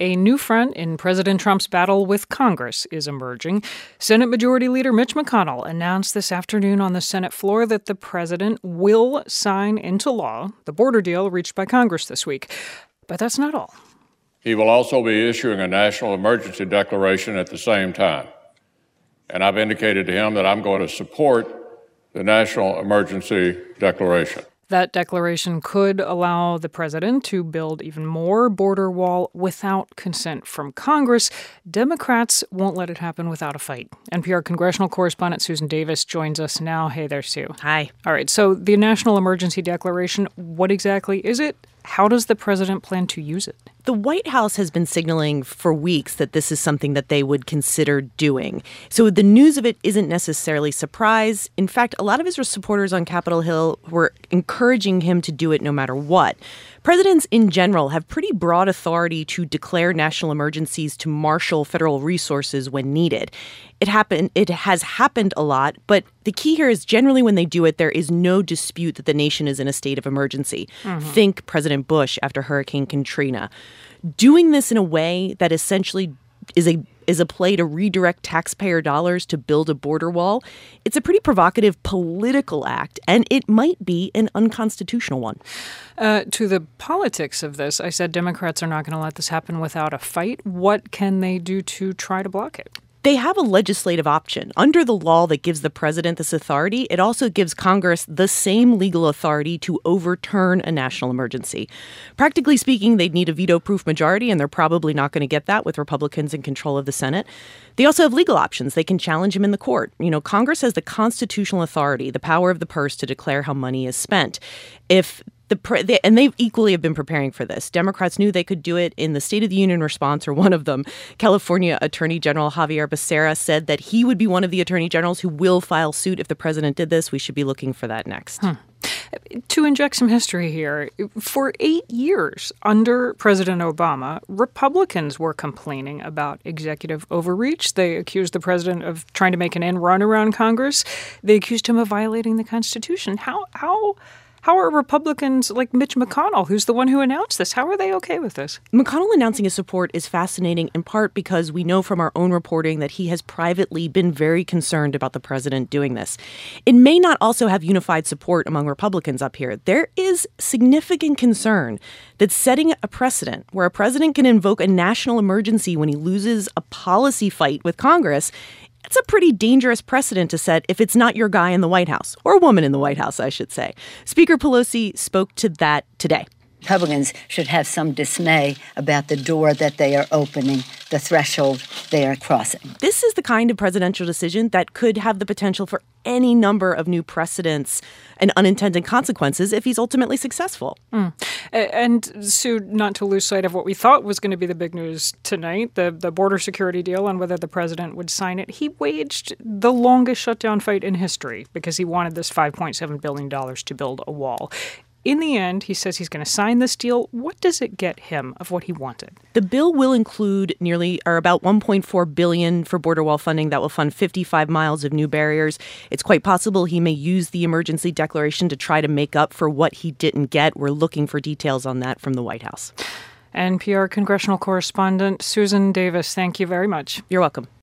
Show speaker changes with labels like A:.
A: A new front in President Trump's battle with Congress is emerging. Senate Majority Leader Mitch McConnell announced this afternoon on the Senate floor that the president will sign into law the border deal reached by Congress this week. But that's not all.
B: He will also be issuing a national emergency declaration at the same time. And I've indicated to him that I'm going to support the national emergency declaration.
A: That declaration could allow the president to build even more border wall without consent from Congress. Democrats won't let it happen without a fight. NPR congressional correspondent Susan Davis joins us now. Hey there, Sue.
C: Hi.
A: All right, so the National Emergency Declaration, what exactly is it? How does the president plan to use it?
C: The White House has been signaling for weeks that this is something that they would consider doing. So the news of it isn't necessarily a surprise. In fact, a lot of his supporters on Capitol Hill were encouraging him to do it no matter what. Presidents in general have pretty broad authority to declare national emergencies to marshal federal resources when needed. It has happened a lot, but the key here is generally when they do it, there is no dispute that the nation is in a state of emergency. Think President Bush after Hurricane Katrina. Doing this in a way that essentially is a play to redirect taxpayer dollars to build a border wall, it's a pretty provocative political act, and it might be an unconstitutional one.
A: To the politics of this, I said Democrats are not going to let this happen without a fight. What can they do to try to block it?
C: They have a legislative option. Under the law that gives the president this authority, it also gives Congress the same legal authority to overturn a national emergency. Practically speaking, they'd need a veto-proof majority, and they're probably not going to get that with Republicans in control of the Senate. They also have legal options. They can challenge him in the court. Congress has the constitutional authority, the power of the purse to declare how money is spent. And they equally have been preparing for this. Democrats knew they could do it in the State of the Union response, or one of them. California Attorney General Xavier Becerra said that he would be one of the attorney generals who will file suit if the president did this. We should be looking for that next.
A: To inject some history here, for 8 years under President Obama, Republicans were complaining about executive overreach. They accused the president of trying to make an end run around Congress. They accused him of violating the Constitution. How are Republicans like Mitch McConnell, who's the one who announced this, how are they okay with this?
C: McConnell announcing his support is fascinating, in part because we know from our own reporting that he has privately been very concerned about the president doing this. It may not also have unified support among Republicans up here. There is significant concern that setting a precedent where a president can invoke a national emergency when he loses a policy fight with Congress, it's a pretty dangerous precedent to set if it's not your guy in the White House, or a woman in the White House, I should say. Speaker Pelosi spoke to that today.
D: Republicans should have some dismay about the door that they are opening, the threshold they are crossing.
C: This is the kind of presidential decision that could have the potential for any number of new precedents and unintended consequences if he's ultimately successful.
A: And, Sue, not to lose sight of what we thought was going to be the big news tonight, the border security deal and whether the president would sign it, he waged the longest shutdown fight in history because he wanted this $5.7 billion to build a wall. In the end, he says he's going to sign this deal. What does it get him of what he wanted?
C: The bill will include about $1.4 billion for border wall funding that will fund 55 miles of new barriers. It's quite possible he may use the emergency declaration to try to make up for what he didn't get. We're looking for details on that from the White House.
A: NPR congressional correspondent Susan Davis, thank you very much.
C: You're welcome.